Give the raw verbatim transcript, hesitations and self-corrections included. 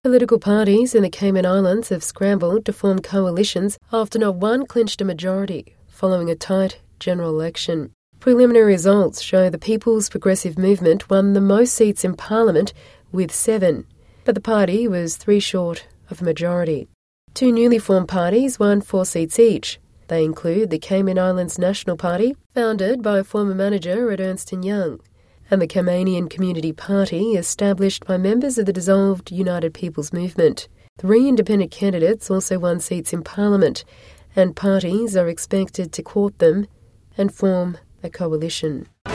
Political parties in the Cayman Islands have scrambled to form coalitions after not one clinched a majority following a tight general election. Preliminary results show the People's Progressive Movement won the most seats in Parliament with seven, but the party was three short of a majority. Two newly formed parties won four seats each. They include the Cayman Islands National Party, founded by a former manager at Ernst and Young, and the Caymanian Community Party, established by members of the dissolved United People's Movement. Three independent candidates also won seats in Parliament, and parties are expected to court them and form a coalition.